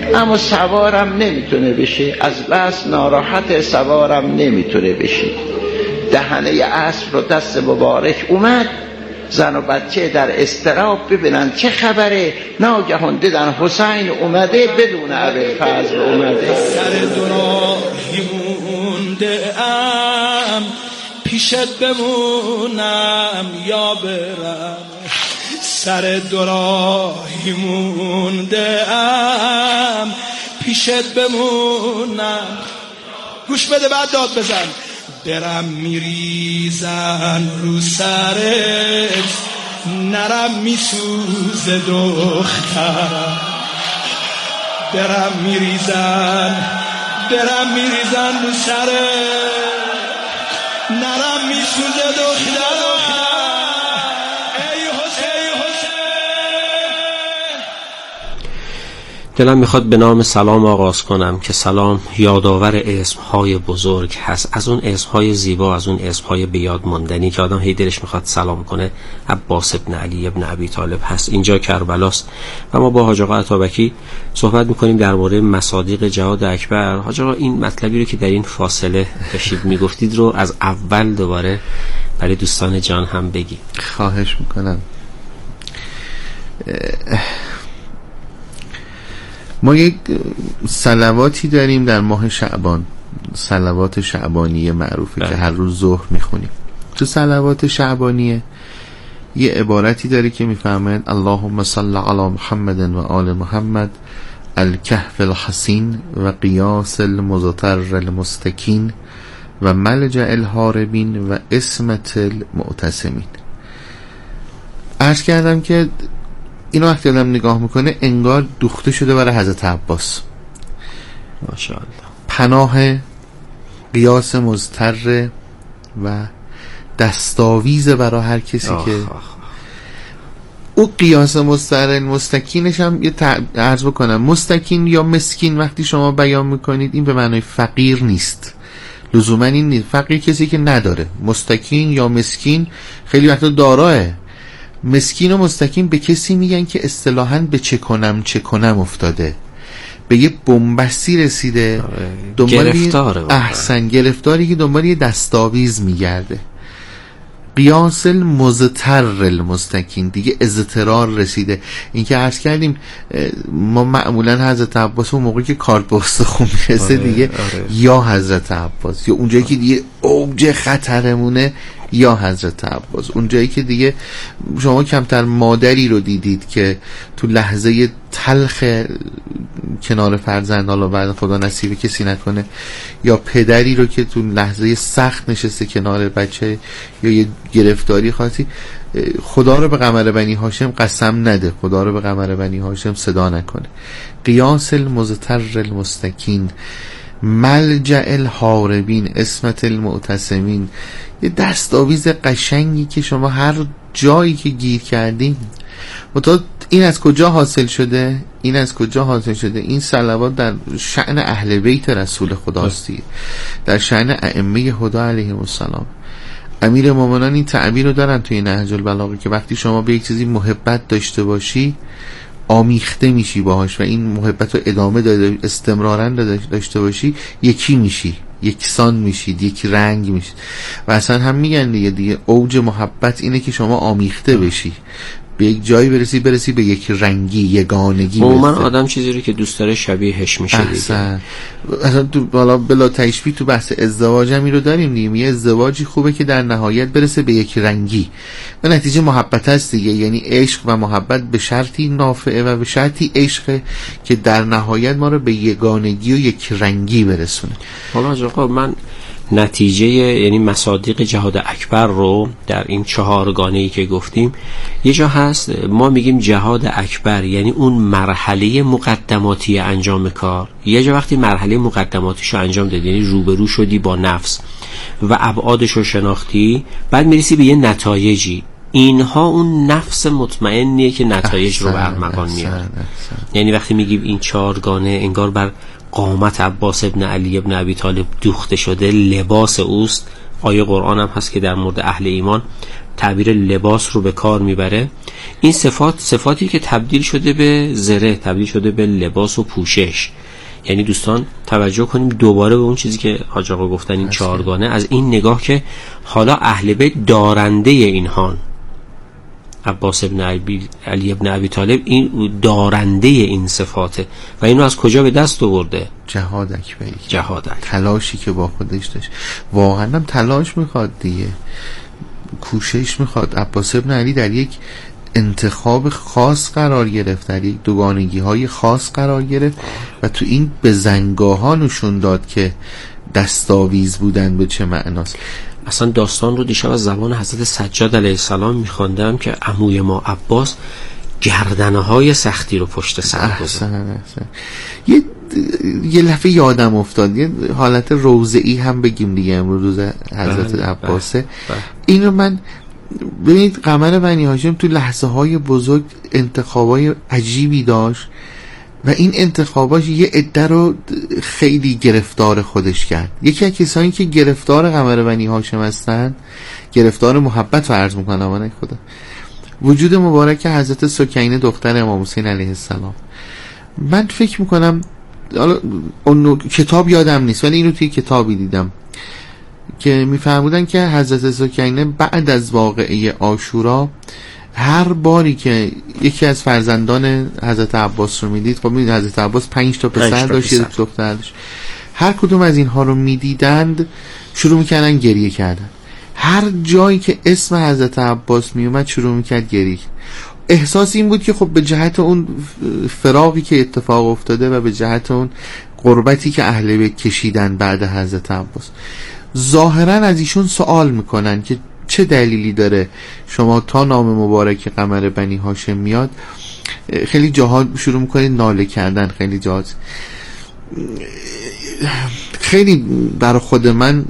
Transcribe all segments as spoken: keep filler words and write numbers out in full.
اما سوارم نمیتونه بشه، از بس ناراحت سوارم نمیتونه بشه. دهنه اسب رو دست مبارک اومد، زن و بچه در اضطراب ببینن چه خبره، ناگهان دیدن حسین اومده بدون ابوالفضل اومده. سر دوراهی مونده ام پیشت بمونم یا برم، سر دوراهی مونده ام پیشت بمونم. گوش بده بعد داد بزن. برم میریزن رو سرت، نرم میسوزه دخترم. برم میریزن برم میریزن رو سرت، نرم میسوزه دخترم. دلم میخواد به نام سلام آغاز کنم که سلام یادآور اسمهای بزرگ هست، از اون اسمهای زیبا، از اون اسمهای به یاد ماندنی که آدم هی دلش میخواد سلام کنه. عباس ابن علی ابن ابی طالب هست، اینجا کربلاست و ما با حاج آقا عطابکی صحبت میکنیم درباره مصادیق جهاد اکبر. حاج آقا این مطلبی رو که در این فاصله داشتید میگفتید رو از اول دوباره برای دوستان جان هم بگی. خواهش میکنم. ما یک صلواتی داریم در ماه شعبان، صلوات شعبانیه معروفه که هر روز ظهر میخونیم. تو صلوات شعبانیه یه عبارتی داره که میفهمن اللهم صل علی محمد و آل محمد الکهف الحسین و قیاس المزتر المستکین و ملجأ الهاربین و اسمت المعتصمین. عرض کردم که اینو وقتی آدم نگاه میکنه انگار دوخته شده برای حضرت عباس. ماشاءالله. پناه قیاس مضطر و دستاویز برای هر کسی آخ که آخ. او قیاس مضطر مستکینش هم یه عرض بکنم، مستکین یا مسکین وقتی شما بیان میکنید این به معنای فقیر نیست، لزوما این نیست. فقیر کسی که نداره. مستکین یا مسکین خیلی وقتا داراه. مسکین و مستکین به کسی میگن که اصطلاحاً به چه کنم چه کنم افتاده، به یه بنبستی رسیده، دنبال احسن گرفتاری که دنبال یه دستاویز میگرده. قیاس المزتر المستکین دیگه اضطرار رسیده. این که عرض کردیم ما معمولا حضرت عباس اون موقعی که کارت به استخون میرسه دیگه آره. یا حضرت عباس، یا اونجایی که دیگه اوج خطرمونه یا حضرت عباس، اونجایی که دیگه شما کمتر مادری رو دیدید که تو لحظه تلخ کنار فرزند، حالا بعد خدا نصیب کسی نکنه، یا پدری رو که تو لحظه سخت نشسته کنار بچه یا یه گرفتاری خاصی. خدا رو به قمر بنی هاشم قسم نده، خدا رو به قمر بنی هاشم صدا نکنه. قیاس المزتر المستکین، ملجأ الهاربین، اسمت المعتصمین، یه دستاویز قشنگی که شما هر جایی که گیر کردین. و تا این از کجا حاصل شده؟ این از کجا حاصل شده؟ این صلوات در شأن اهل بیت رسول خداستی، در شأن ائمه هدی علیهم السلام. امیر مومنان این تعبیر رو دارن توی نهج البلاغه که وقتی شما به یک چیزی محبت داشته باشی آمیخته میشی باهاش و این محبت رو ادامه داده استمرارا داشته باشی، یکی میشی، یکسان میشید، یک رنگ میشید. و اصلا هم میگن دیگه دیگه اوج محبت اینه که شما آمیخته بشی، به یک جایی برسی برسی به یک رنگی، یگانگی. عموما آدم چیزی رو که دوست داره شبیهش میشه دیگه. اصلا تو بالا بلا تشبیه تو بحث ازدواج هم این رو داریم دیگه. یه ازدواجی خوبه که در نهایت برسه به یک رنگی و نتیجه محبت هست دیگه. یعنی عشق و محبت به شرطی نافعه و به شرطی عشق که در نهایت ما رو به یگانگی و یک رنگی برسونه. حالا آقا من نتیجه یعنی مصادیق جهاد اکبر رو در این چهارگانه‌ای که گفتیم یه جا هست ما میگیم جهاد اکبر یعنی اون مرحله مقدماتی انجام کار. یه جا وقتی مرحله مقدماتیشو انجام دادی یعنی روبرو شدی با نفس و ابعادش رو شناختی، بعد میرسی به یه نتایجی. اینها اون نفس مطمئنیه که نتایج رو به ارمغان میاره. یعنی وقتی میگیم این چهارگانه انگار بر قامت عباس ابن علی ابن ابی طالب دوخته شده، لباس اوست. آیه قرآن هم هست که در مورد اهل ایمان تعبیر لباس رو به کار میبره. این صفات صفاتی که تبدیل شده به زره، تبدیل شده به لباس و پوشش. یعنی دوستان توجه کنیم دوباره به اون چیزی که حاج آقا گفتن، این چهارگانه، از این نگاه که حالا اهل بیت دارنده اینهان. عباس ابن علی, علی ابن ابی طالب این دارنده این صفاته و اینو از کجا به دست آورده؟ جهاد اکبری، جهاد اکبر. تلاشی که با خودش داشت، واقعا هم تلاش میخواد دیگه، کوشش میخواد. عباس ابن علی در یک انتخاب خاص قرار گرفت، در یک دوگانگی های خاص قرار گرفت و تو این به زنگاه ها نشون داد که دستاویز بودن به چه معناست. اصلا داستان رو دیشب از زبان حضرت سجاد علیه السلام میخوندم که عموی ما عباس گردنه های سختی رو پشت سر گذاشت. یه یه لحظه یادم افتاد، یه حالت روضه‌ای هم بگیم دیگه امروز حضرت عباسه. اینو من ببینید قمر بنی هاشم تو لحظه های بزرگ انتخابای عجیبی داشت و این انتخاباش یه عده رو خیلی گرفتار خودش کرد. یکی از کسانی که گرفتار قمر بنی هاشم هستن، گرفتار محبت فرض میکنم آنه خدا، وجود مبارک حضرت سکینه دختر امام حسین علیه السلام. من فکر میکنم اون کتاب یادم نیست ولی اینو توی کتابی دیدم که میفرمودن که حضرت سکینه بعد از واقعه عاشورا هر باری که یکی از فرزندان حضرت عباس رو میدید، خب میدید حضرت عباس پنج تا پسر داشت، یک دختر داشت، هر کدوم از اینها رو میدیدند شروع میکردن گریه کردن. هر جایی که اسم حضرت عباس میومد شروع میکرد گریه. احساس این بود که خب به جهت اون فراقی که اتفاق افتاده و به جهت اون قربتی که اهل بیت کشیدن بعد حضرت عباس، ظاهرا از ایشون سوال میکنن که چه دلیلی داره شما تا نام مبارک قمر بنی هاشم میاد خیلی جاها شروع میکنید ناله کردن. خیلی جاها خیلی برای خود من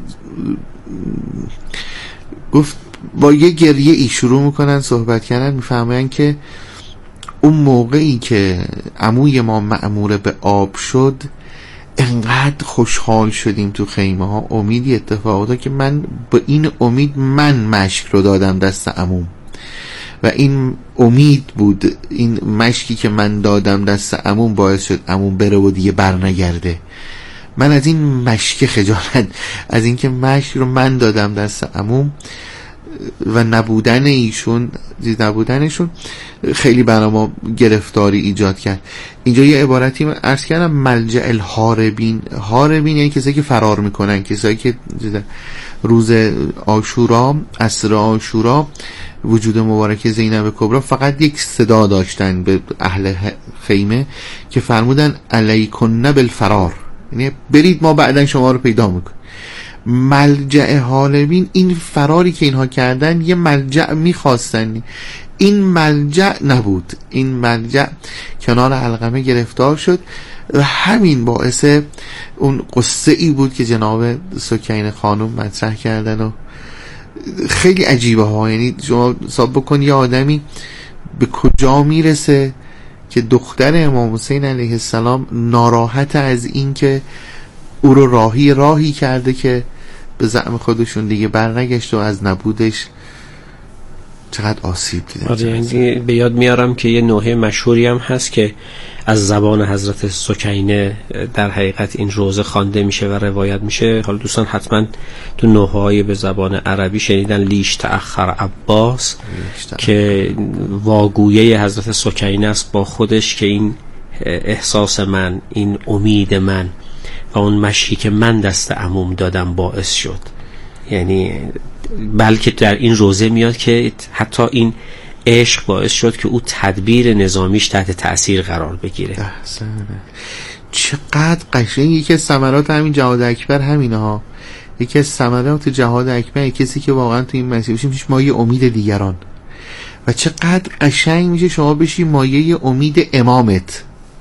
گفت با یه گریه ای شروع میکنن صحبت کردن، میفهمن که اون موقعی که عموی ما مأمور به آب شد انقدر خوشحال شدیم تو خیمه ها، امیدی اتفاق داد که من با این امید من مشک رو دادم دست عموم و این امید بود، این مشکی که من دادم دست عموم باعث شد عموم بره و دیگه بر نگرده. من از این مشک خجالت، از اینکه مشک رو من دادم دست عموم و نبودن ایشون نبودنشون خیلی برای ما گرفتاری ایجاد کرد. اینجا یه عبارتی من عرض کردم، ملجأ الهاربین. هاربین یعنی کسایی که فرار میکنن، کسایی که روز عاشورا، عصر عاشورا، وجود مبارک زینب کبرا فقط یک صدا داشتن به اهل خیمه که فرمودن علیکن بالفرار، یعنی برید ما بعدن شما رو پیدا میکنیم. ملجأ حالبین این فراری که اینها کردن یه ملجأ میخواستن، این ملجأ نبود، این ملجأ کنار علقمه گرفتار شد و همین باعث اون قصه ای بود که جناب سکینه خانم مطرح کردن و خیلی عجیبه ها. یعنی شما حساب بکن یه آدمی به کجا میرسه که دختر امام حسین علیه السلام ناراحت از این که او رو راهی راهی کرده که به زعم خودشون دیگه برنگشت و از نبودش چقدر آسیب دیدن. آره، به یاد میارم که یه نوحه مشهوری هم هست که از زبان حضرت سکینه در حقیقت این روزه خوانده میشه و روایت میشه. حالا دوستان حتما تو نوحه‌های به زبان عربی شنیدن لیش تأخر عباس که واگویه حضرت سکینه است با خودش که این احساس من، این امید من و اون مشکی که من دست عموم دادم باعث شد. یعنی بلکه در این روزه میاد که حتی این عشق باعث شد که او تدبیر نظامیش تحت تأثیر قرار بگیره. احسن. چقدر قشنگ. یکی از ثمرات همین جهاد اکبر همینه ها. یکی از ثمرات جهاد اکبر کسی که واقعا تو این مسیر بشیم میشه مایه امید دیگران و چقدر قشنگ میشه شما بشی مایه امید امامت،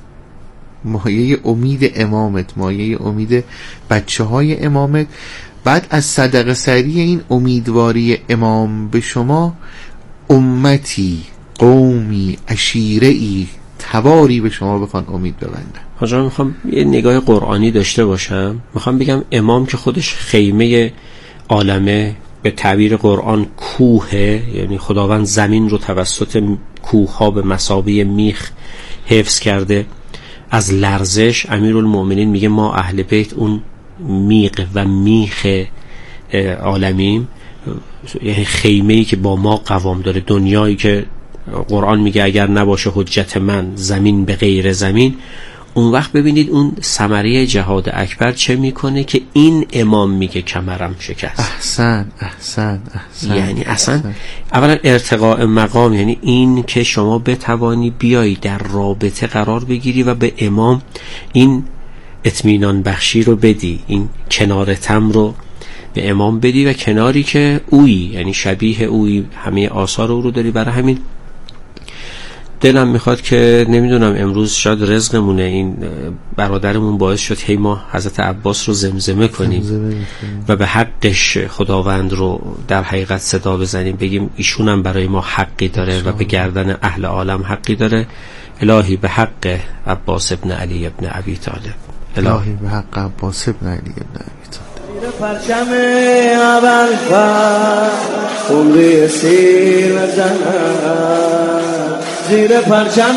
مایه امید امامت، مایه امید بچه های امامت. بعد از صدقه سری این امیدواری امام به شما امتی، قومی، عشیره‌ای، تواری به شما بخوان امید ببندن. حاجا میخوام یه نگاه قرآنی داشته باشم. میخوام بگم امام که خودش خیمه عالمه به تعبیر قرآن کوه، یعنی خداوند زمین رو توسط کوه ها به مثابه میخ حفظ کرده از لرزش. امیرالمؤمنین میگه ما اهل بیت اون میغ و میخ عالمیم، یعنی خیمه‌ای که با ما قوام داره. دنیایی که قرآن میگه اگر نباشه حجت من زمین به غیر زمین، اون وقت ببینید اون ثمره جهاد اکبر چه میکنه که این امام میگه کمرم شکست. احسن احسن احسن. یعنی اصلا احسن. اولا ارتقاء مقام، یعنی این که شما بتوانی بیایی در رابطه قرار بگیری و به امام این اطمینان بخشی رو بدی، این کنار تم رو به امام بدی و کناری که اویی، یعنی شبیه اویی، همه آثار او رو داری. برای همین دلم میخواد که نمیدونم امروز شاید رزقمونه این برادرمون باعث شد هی ما حضرت عباس رو زمزمه کنیم زمزمه و به حقش خداوند رو در حقیقت صدا بزنیم، بگیم ایشون هم برای ما حقی داره و به گردن اهل عالم حقی داره. الهی به حق عباس ابن علی ابن ابی طالب، الهی به حق عباس ابن علی ابن ابی طالب. پرچم ابرفر عمری سیر زنم، زیر پرچم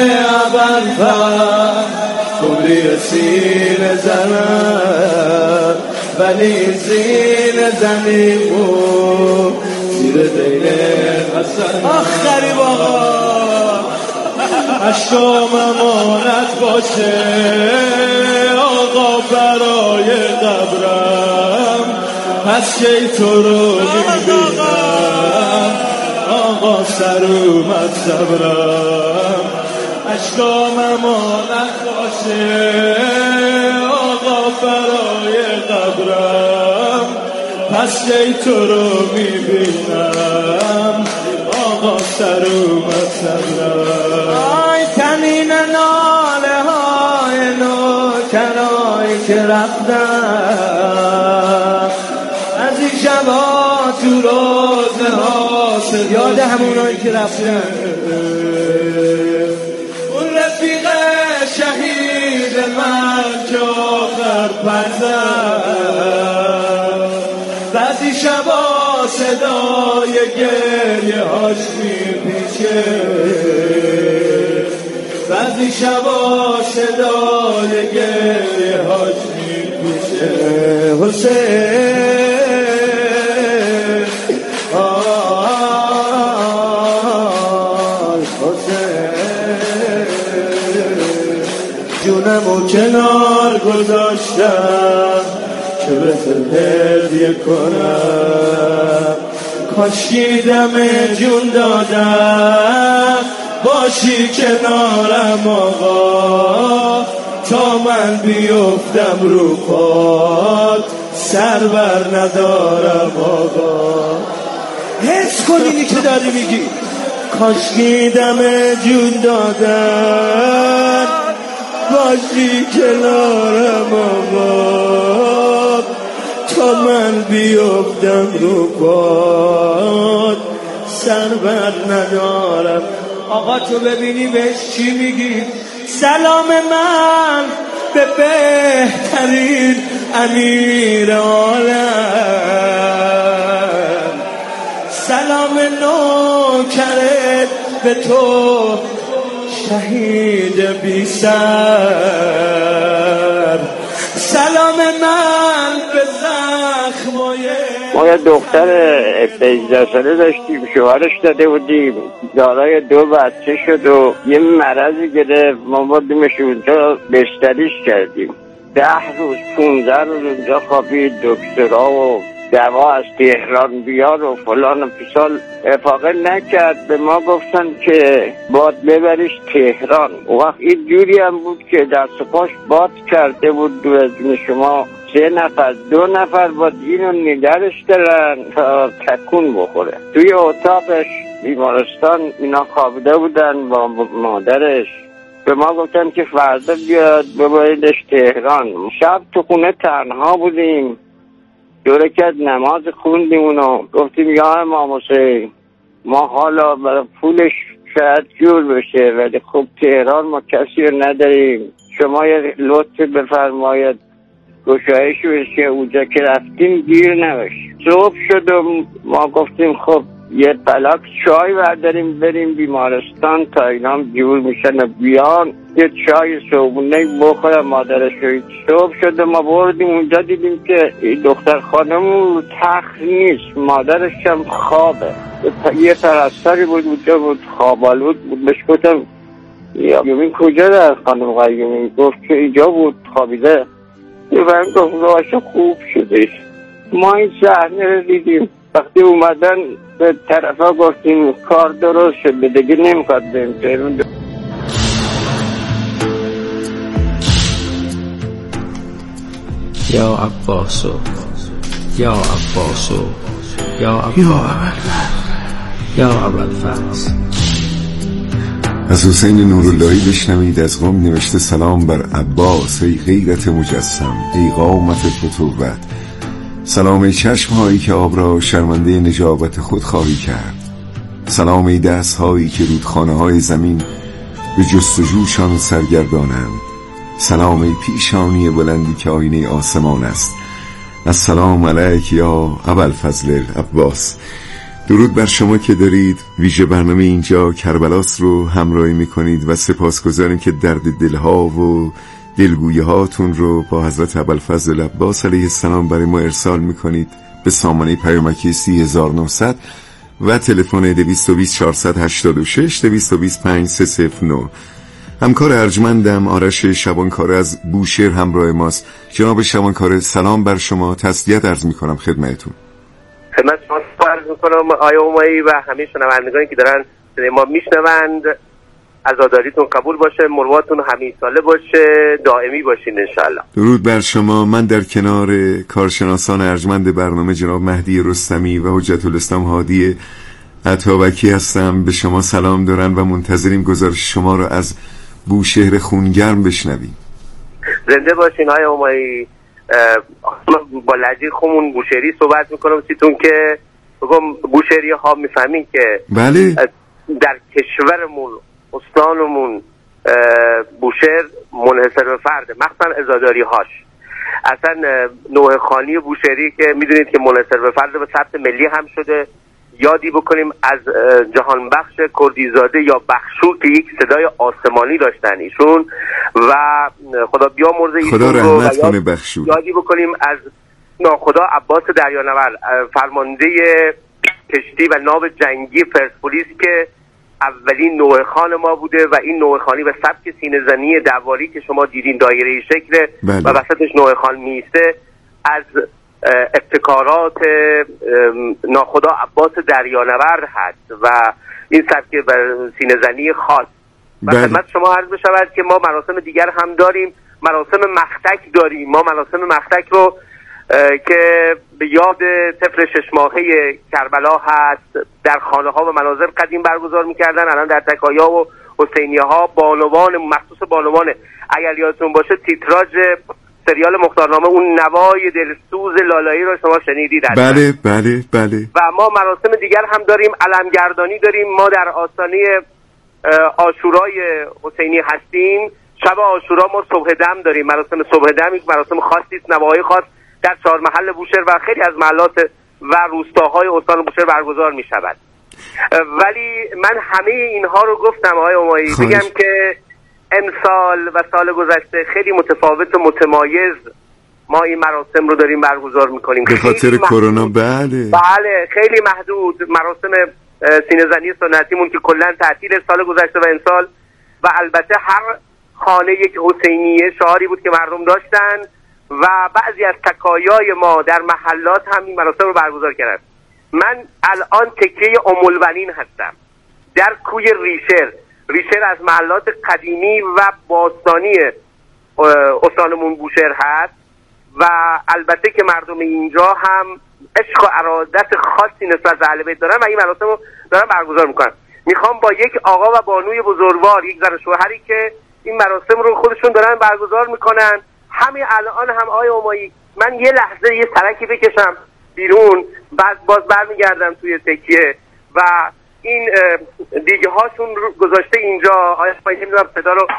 ابرفر عمری سیر زنم، ولی زیر زنیمون زیر دین حسن. آخری باقا اشکام امانت باشه آقا برای قبرم، پس کی تو رو میبینم آقا سر اومد صبرم. اشکام امانت باشه آقا برای قبرم، پس کی تو رو میبینم آقا سر اومد صبرم. آی تنین ناله های نوکرایی که رفتن از این شبا تو روزه ها، یاد همونایی که رفتن. اون رفیق شهید من که آخر پرزن، بعضی شبا صدای گریه هاش میپیچه، بعضی شبا صدای گریه هاش میپیچه. حسین آی حسین جونمو کنار گذاشتم که به هدیه کنم، کاشکی دم جون دادم باشی کنارم آقا، تا من بیفتم رو پات سر بر ندارم آقا. حس کن اینی که داری میگی، کاشکی دم جون دادم باشی کنارم آقا، تا من بیفتم رو پات سر بر ندارم. آقا تو ببینی بهش چی میگی؟ سلام من به بهترین امیر عالم، سلام نوکرت به تو شهید بی سر، سلام من به زخمای. ما یه دختر پنجده ساله داشتیم، شوهرش داده بودیم، دارای دو بچه شد و یه مرضی گرفت، ما بردیمش اونجا بستریش کردیم. ده روز پونزده روز اونجا خوابید، دکترها و دوا از تهران بیار و فلان و پیسال افاقه نکرد. به ما گفتن که باد ببریش تهران. و وقت این جوری هم بود که در سپاش باد کرده بود دو از شما سه نفر دو نفر با اینو نگرش دارن تا تکون بخوره. توی اتاقش بیمارستان اینا خوابیده بودن با مادرش. به ما گفتن که فردا بیاد ببریدش تهران. شب تو خونه تنها بودیم، دو رکعت نماز خوندیم اونو گفتیم یا امام حسین ما حالا برای پولش شاید جور بشه ولی خب تهران ما کسی رو نداریم، شما یه لطف بفرمایید گشایش بشه. اونجا که رفتیم گیر نباشیم. صبح شد و ما گفتیم خب یه پلاک چای برداریم بریم بیمارستان تا اینام جور میشن و بیان یه چای صبحونه بخورم مادرش شوید. صبح شد و ما بردیم اونجا دیدیم که دختر خانم رو تخت نیست، مادرش هم خوابه. یه پرستاری بود اونجا بود خوابالود بود. بهش گفتم قیومین کجا در خانم قیومین؟ گفت که اینجا بود خوابیده. یه برم گفت راشه خوب شده. ما این صحنه رو دیدیم. وقتی اومدن به طرفا گفتیم کار درست شد دیگه نمیخواد بریم. یا عباسو یا عباسو یا عباسو یا ابوالفضل. از حسین نوراللهی بشنوید از قم نوشته سلام بر عباس ای غیرت مجسم ای قامت فتوت. سلام ای چشم هایی که آب را شرمنده نجابت خود خواهی کرد. سلام ای دست هایی که رودخانه های زمین به جستجوشان سرگردانند. سلام ای پیشانی بلندی که آینه آسمان است. السلام علیک یا ابوالفضل عباس. درود بر شما که دارید ویژه برنامه اینجا کربلاس رو همراهی میکنید و سپاسگزاریم که درد دلها و دلگویه هاتون رو با حضرت ابوالفضل عباس علیه السلام برای ما ارسال میکنید به سامانه پیامکی سی هزار و نهصد و تلفن دویست و بیست چهارصد و هشتاد و شش دویست و بیست پنج سیصد و نه. همکار ارجمندم آرش شبانکاره از بوشهر همراه ماست. جناب شبانکاره سلام بر شما، تسلیت عرض میکنم خدمتتون. خدمت شما عرض میکنم آیا اومایی و همه شنوندگانی که دارن ما میشنوند عزاداریتون قبول باشه، مرواتون همین ساله باشه، دائمی باشین انشالله. درود بر شما. من در کنار کارشناسان ارجمند برنامه جناب مهدی رستمی و حجت الاسلام هادی عطابکی هستم. به شما سلام دارن و منتظریم گزارش شما رو از بوشهر خونگرم بشنویم. زنده باشین آیا اومایی. با لهجه خودمون بوشهری صحبت میکنم سیتون که بگم بوشهری ها میفهمین که بله در کشورمون استانمون بوشهر منحصر به فرده، مخصوصا عزاداری هاش. اصلا نوع خانی بوشهری که میدونید که منحصر به فرده به ثبت ملی هم شده. یادی بکنیم از جهان بخش کردیزاده یا بخشو که یک صدای آسمانی داشتن ایشون و خدا بیامرزه ایشون خدا رحمت کنه یاد بخشو. یادی بکنیم از ناخدا عباس دریانورد فرمانده کشتی و ناو جنگی پرسپولیس که اولین نوع خان ما بوده و این نوع خانی به سبک سینه‌زنی دواری که شما دیدین دایره شکل بله. و وسطش نوع خان میسته از ابتکارات ناخدا عباس دریانورد هست و این سبک سینه‌زنی خاص. و خدمت شما عرض بشود که ما مراسم دیگر هم داریم. مراسم مختک داریم. ما مراسم مختک رو که به یاد طفل شش ماهه کربلا هست در خانه ها و منازل قدیم برگزار میکردن. الان در تکایا و حسینیه ها بانوان مخصوص بانوان اگر یادتون باشه تیتراژ سریال مختارنامه اون نوای دلسوز لالایی رو شما شنیدید. بله بله بله. و ما مراسم دیگر هم داریم. علمگردانی داریم. ما در آستانه عاشورای حسینی هستیم. شب عاشورا ما صبح دم داریم. مراسم صبح دم یک مراسم خاصی است، نواهای خاص در چهار محل بوشهر و خیلی از محلات و روستاهای استان بوشهر برگزار می شود. ولی من همه اینها رو گفتم آقای امایی بگم که امسال و سال گذشته خیلی متفاوت و متمایز ما این مراسم رو داریم برگزار میکنیم به خاطر کرونا. بله بله خیلی محدود. مراسم سینه‌زنی سنتیمون که کلا تعطیل سال گذشته و امسال و البته هر خانه یک حسینیه شعاری بود که مردم داشتن و بعضی از تکایای ما در محلات هم این مراسم رو برگزار کردن. من الان تکیه ام البنین هستم در کوی ریشر. ریشر از محلات قدیمی و باستانی استانمون بوشهر هست و البته که مردم اینجا هم عشق و ارادت خاصی نسبت به اهل بیت دارن و این مراسم رو دارن برگزار میکنن. میخوام با یک آقا و بانوی بزرگوار، یک زن و شوهری که این مراسم رو خودشون دارن برگزار میکنن، همین الان هم آقای امایی من یه لحظه یه سرکی بکشم بیرون بعد باز برمیگردم توی تکیه و این دیگه هاشون رو گذاشته اینجا. آیا نمیدونم صدا رو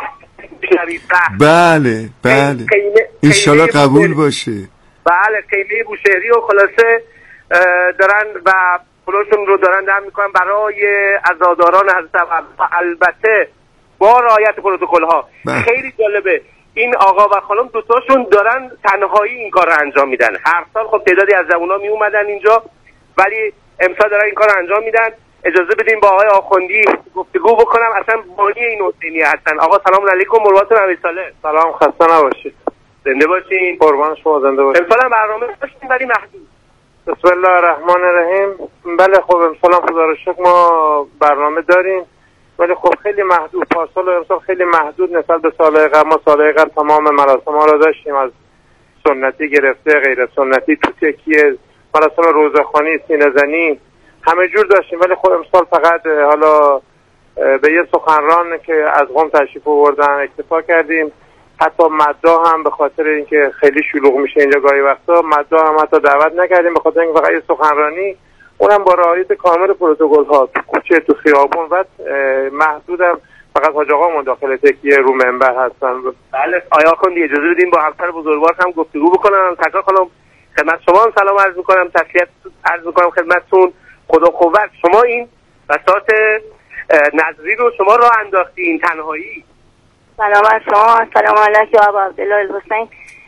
بله بله انشالله قبول باشه. بله قیمه بوشهری و خلاصه دارن و پولشون رو دارن دم میکنن برای عزاداران حضرت ابوالفضل و البته با رعایت پروتکل ها. خیلی جالبه این آقا و خانم دوتاشون دارن تنهایی این کار رو انجام میدن. هر سال خب تعدادی از جوونا می اومدن اینجا ولی امسال دارن این کار رو انجام میدن. اجازه بدین با آقای آخوندی گفتگو بکنم، اصلا بانی این حسینیه هستن. آقا سلام علیکم، مروتون امیرساله. سلام، خسته نباشید. زنده باشین. قربان شما، زنده باشید. امسال هم برنامه داشتیم ولی محدود. بسم الله الرحمن الرحیم. بله خب امسال هم خدا رو شکر ما برنامه داریم ولی خب خیلی محدود. پارسال و امسال خیلی محدود نسبت به سالهای قبل. ما سالهای قبل تمام مراسم ها رو داشتیم، از سنتی گرفته غیر سنتی، تو تکیه، مراسم روزخوانی، سینه زنی، همه جور داشتیم. ولی خب امسال فقط حالا به یه سخنران که از قم تشریف آوردن اکتفا کردیم. حتی مداح هم به خاطر اینکه خیلی شلوغ میشه اینجا گاهی وقتا، مداح هم حتی دعوت نکردیم به خاطر اینکه فقط یه سخنرانی، اونم با رعایت کامل پروتکل ها، تو کوچه، تو خیابون و محدودم فقط حاج آقا داخل تکیه رو منبر هستن. بله آیا آخوندی اجازه بدیم با همسر بزرگوار هم گفتگو بکنم. سرکار خانم خدمت شما هم سلام عرض میکنم، تسلیت عرض میکنم خدمتتون. خدا قوت. شما این بساط نظری رو شما راه انداختین تنهایی. سلام علیکم. سلام علیکم ابا عبدالله الحسین.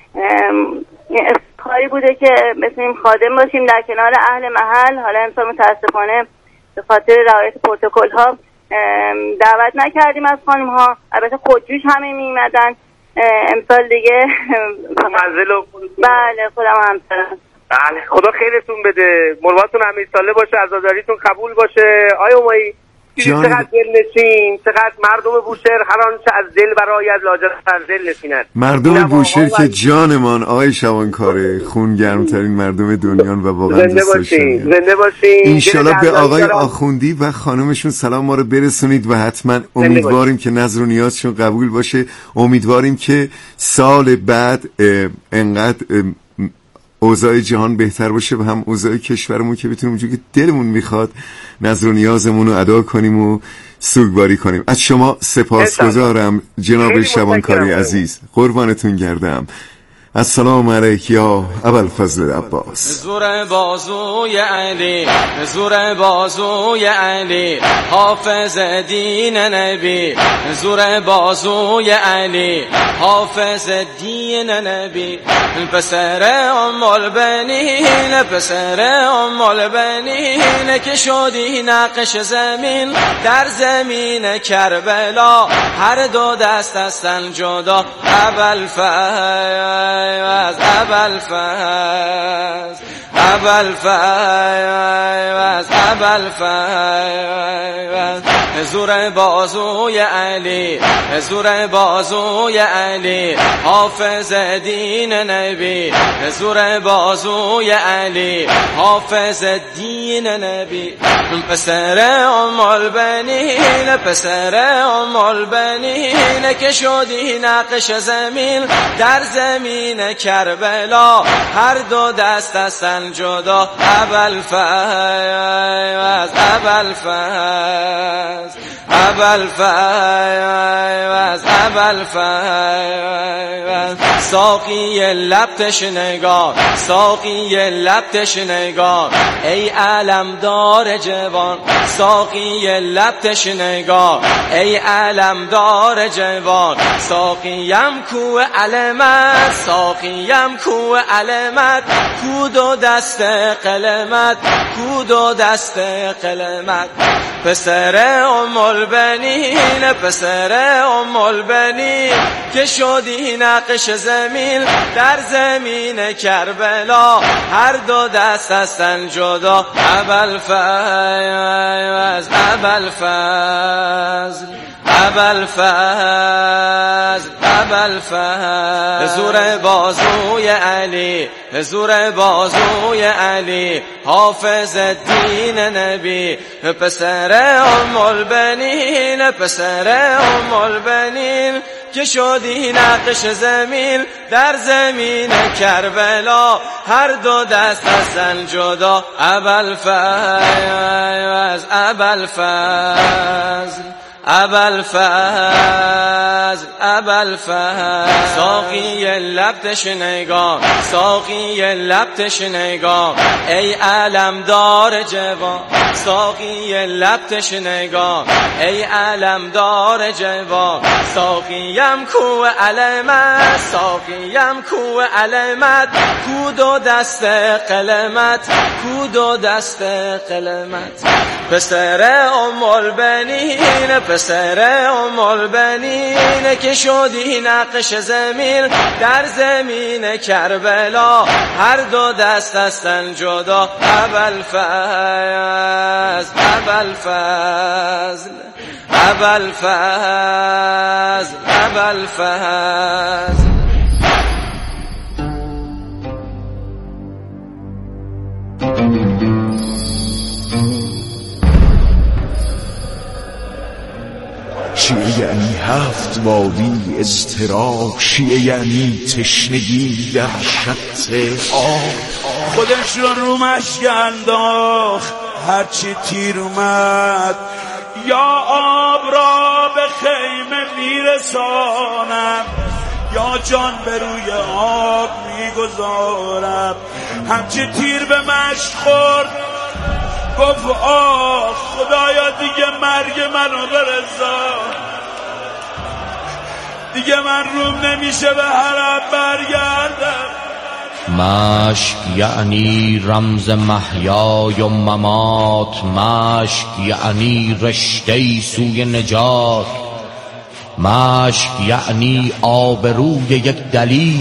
این افتخاری بوده که بتونیم خادم باشیم در کنار اهل محل. حالا امسال متاسفانه به خاطر رعایت پروتکل ها دعوت نکردیم از خانم ها، البته خودجوش همه میمدن. امسال دیگه منزل و بله خودم همسرم. بله خدا خیرتون بده، مروتون امیرساله باشه، عزاداریتون قبول باشه. آیا امایی چقدر دل نشین، چقدر مردم بوشهر هر آنچه از دل برآید لاجرم از دل نشینند. مردم بوشهر که جانمان آقای شبانکاره، خون گرمترین مردم دنیان و واقعا زنده باشین. زنده باشین. انشالله به آقای آخوندی و خانمشون سلام ما رو برسونید و حتما امیدواریم که نظر و نیازشون قبول باشه. امیدواریم که سال بعد انقدر اوضاع جهان بهتر باشه و هم اوضاع کشورمون که بتونیم اونجوری که دلمون میخواد نظر و نیازمون رو ادا کنیم و سوگواری کنیم. از شما سپاسگزارم جناب شبانکاری عزیز، قربانتون گردم. السلام علیک یا ابوالفضل عباس. زور بازوی علی، زور بازوی علی، حافظ دین نبی. زور بازوی علی، حافظ دین نبی. پسر ام البنین، پسر ام البنین که شدی نقش زمین در زمین کربلا. هر دو دست هستن جدا ابوالفضل از ابوالفضل، ابوالفضل، ابوالفضل. زور بازوی علی، زور بازوی علی، حافظ دین نبی. زور بازوی علی، حافظ دین نبی. پسر ام البنین، پسر ام البنین که شدی نقش زمین در زمین کربلا. هر دو دست هستن جدا ابوالفضل، ابوالفضل، ابوالفضل، ابوالفضل. ساقی لب تشنگان، ساقی لب تشنگان، ای علمدار جوان. ساقی لب تشنگان، ای علمدار جوان. ساقیم کو علمت، ساقیم کو علمت. کود و دست قلمت، کود و دست قلمت. پسر ام البنین، پسر ام البنین که شدی نقش زمین در زمین کربلا. هر دو دست هستن جدا ابوالفضل، ابوالفضل، ابوالفضل، ابوالفضل. زور بازوی علی، زور بازوی علی، حافظ دین نبی. پسر ام البنین، پسر ام البنین که شدی نقش زمین در زمین کربلا. هر دو دست هستن جدا ابوالفضل، ابوالفضل، ابوالفضل ابوالفضل ساقی لب تشنگان ساقی لب تشنگان ای علمدار جوان ساقی لب تشنگان ای علمدار جوان ساقیم کو علمت ساقیم کو علمت کو دو دست قلمت کو دو دست قلمت پسر ام البنین پسر ام البنین که شدی نقش زمین در زمین کربلا هر دو دست هستن جدا ابوالفضل ابوالفضل ابوالفضل ابوالفضل شیعه یعنی هفت وادی اضطراب، شیعه یعنی تشنگی در شط آب. خودش رو رو مشک انداخت هرچی تیر اومد، یا آب را به خیمه میرسانم یا جان به روی آب میگذارم. همچی تیر به مشک خورد گفت آه خدایا دیگه مرگ منو برسا، دیگه من روم نمیشه به حرم برگردم. مشک یعنی رمز محیای و ممات، مشک یعنی رشته سوی نجات، مشک یعنی آبروی یک دلیل،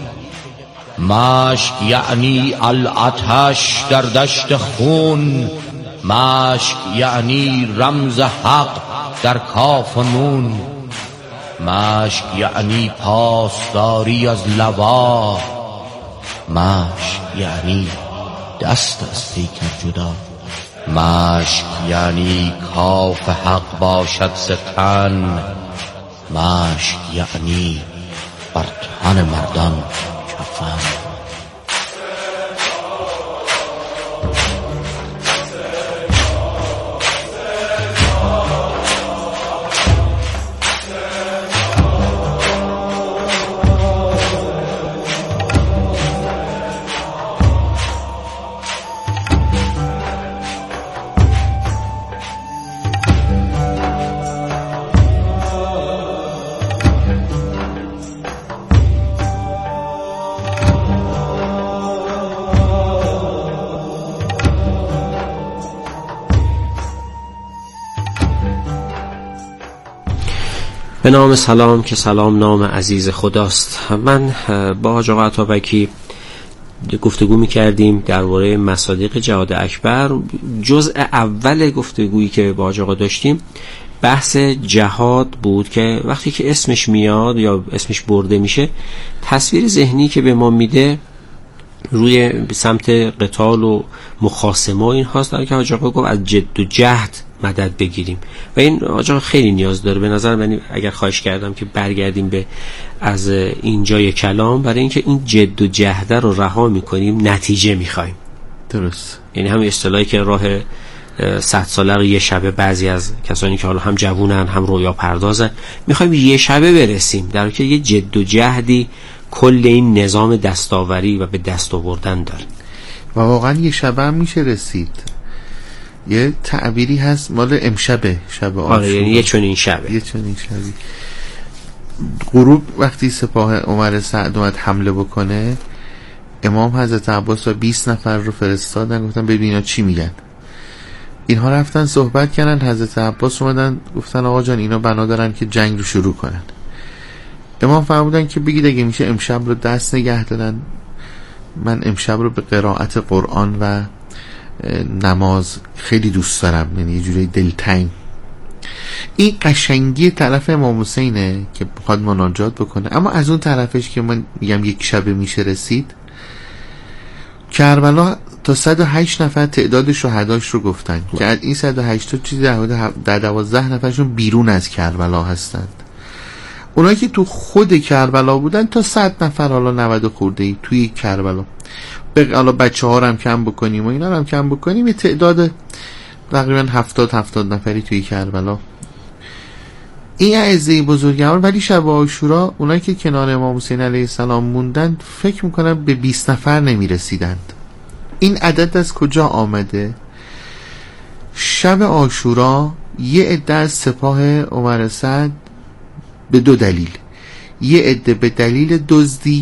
مشک یعنی الاتش در دشت خون، مشک یعنی رمز حق در کاف و نون، مشک یعنی پاسداری از لوا، مشک یعنی دست از پیکر جدا، مشک یعنی کاف حق باشد ستن، مشک یعنی بر تن مردان کفن. به نام سلام که سلام نام عزیز خداست. من با حاج آقا عطابکی گفتگو می‌کردیم درباره مصادیق جهاد اکبر. جزء اول گفتگویی که با حاج آقا داشتیم بحث جهاد بود که وقتی که اسمش میاد یا اسمش برده میشه، تصویر ذهنی که به ما میده روی سمت قتال و مخاصمه و این هاست، در که حاج آقا گفت از جد و جهد مدد بگیریم و این حاج آقا خیلی نیاز داره به نظر من. اگر خواهش کردم که برگردیم به از اینجای کلام، برای اینکه این جد و جهد رو رها میکنیم نتیجه میخوایم. درست، یعنی همین اصطلاحی که راه صد ساله رو یه شبه بعضی از کسانی که حالا هم جوونن هم رویا پردازن میخوایم یه شبه برسیم، در حالی که یه جد و جهدی کل این نظام دستاوری و به دست آوردن داره و واقعا یه شبه هم میشه رسید. یه تعبیری هست مال امشبه، شب آشورا. آره یعنی یه چنین شبه، یه چنین شبی. غروب وقتی سپاه عمر سعد اومد حمله بکنه، امام حضرت عباس و بیست نفر رو فرستادن، گفتن ببین اینا چی میگن. اینها رفتن صحبت کردن، حضرت عباس اومدن گفتن آقا جان اینا بنا دارن که جنگ رو شروع کنن. امام فرمودن که بگید اگه میشه امشب رو دست نگه دارن، من امشب رو به قرائت قرآن و نماز خیلی دوست دارم، یعنی یه جوری دلتنگ. این قشنگی طرف امام حسینه که بخواد مناجات بکنه، اما از اون طرفش که من میگم یک شبه میشه رسید، کربلا تا صد و هشت نفر تعداد شهداش رو گفتن که از این صد و هشت تا چیزی در دوازده نفرشون بیرون از کربلا هستند. اونایی که تو خود کربلا بودن تا صد نفر، حالا نود خورده ای توی کربلا، حالا بچه ها رو هم کم بکنیم و اینا رو هم کم بکنیم، یه تعداد تقریبا هفتاد هفتاد نفری توی کربلا این اعزه بزرگوار. ولی شب عاشورا اونایی که کنار امام حسین علیه السلام موندن فکر میکنم به بیست نفر نمیرسیدند. این عدد از کجا آمده؟ شب عاشورا یه عده از سپاه عمر سعد به دو دلیل، یه عده به دلیل دزدی